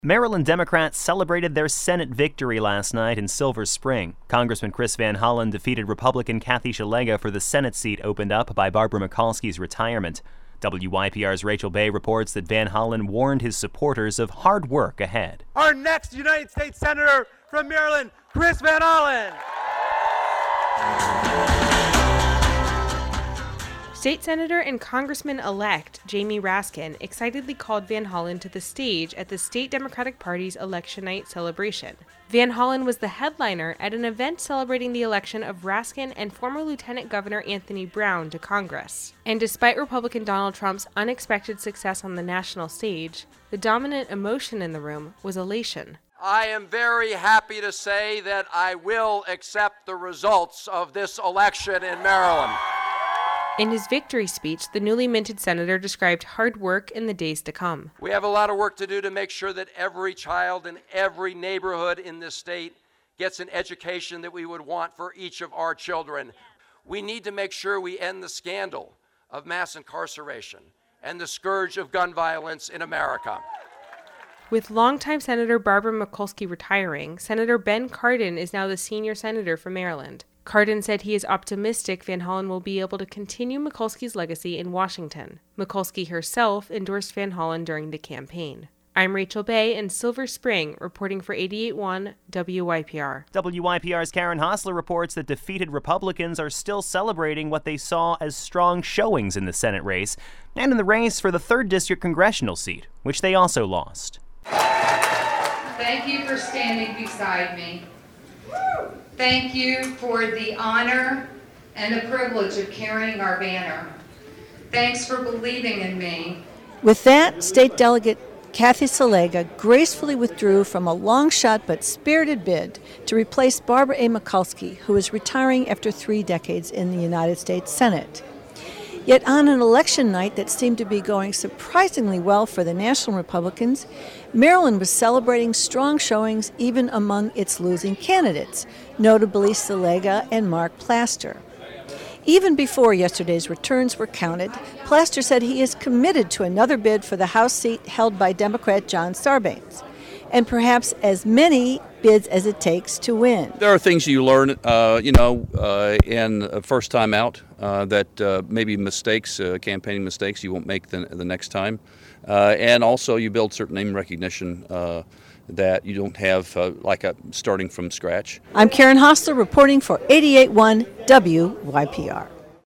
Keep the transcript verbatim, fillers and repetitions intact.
Maryland Democrats celebrated their Senate victory last night in Silver Spring. Congressman Chris Van Hollen defeated Republican Kathy Szeliga for the Senate seat opened up by Barbara Mikulski's retirement. W Y P R's Rachel Bay reports that Van Hollen warned his supporters of hard work ahead. Our next United States Senator from Maryland, Chris Van Hollen. State Senator and Congressman-elect Jamie Raskin excitedly called Van Hollen to the stage at the State Democratic Party's election night celebration. Van Hollen was the headliner at an event celebrating the election of Raskin and former Lieutenant Governor Anthony Brown to Congress. And despite Republican Donald Trump's unexpected success on the national stage, the dominant emotion in the room was elation. I am very happy to say that I will accept the results of this election in Maryland. In his victory speech, the newly minted senator described hard work in the days to come. We have a lot of work to do to make sure that every child in every neighborhood in this state gets an education that we would want for each of our children. We need to make sure we end the scandal of mass incarceration and the scourge of gun violence in America. With longtime Senator Barbara Mikulski retiring, Senator Ben Cardin is now the senior senator for Maryland. Cardin said he is optimistic Van Hollen will be able to continue Mikulski's legacy in Washington. Mikulski herself endorsed Van Hollen during the campaign. I'm Rachel Bay in Silver Spring, reporting for eighty-eight point one W Y P R. W Y P R's Karen Hosler reports that defeated Republicans are still celebrating what they saw as strong showings in the Senate race and in the race for the third District congressional seat, which they also lost. Thank you for standing beside me. Thank you for the honor and the privilege of carrying our banner. Thanks for believing in me. With that, State Delegate Kathy Szeliga gracefully withdrew from a long-shot but spirited bid to replace Barbara A. Mikulski, who is retiring after three decades in the United States Senate. Yet on an election night that seemed to be going surprisingly well for the National Republicans, Maryland was celebrating strong showings even among its losing candidates, notably Szeliga and Mark Plaster. Even before yesterday's returns were counted, Plaster said he is committed to another bid for the House seat held by Democrat John Sarbanes, and perhaps as many bids as it takes to win. There are things you learn, uh, you know, uh, in a first time out uh, that uh, maybe mistakes, uh, campaigning mistakes, you won't make the, the next time. Uh, and also you build certain name recognition uh, that you don't have uh, like a, starting from scratch. I'm Karen Hosler reporting for eighty-eight point one W Y P R.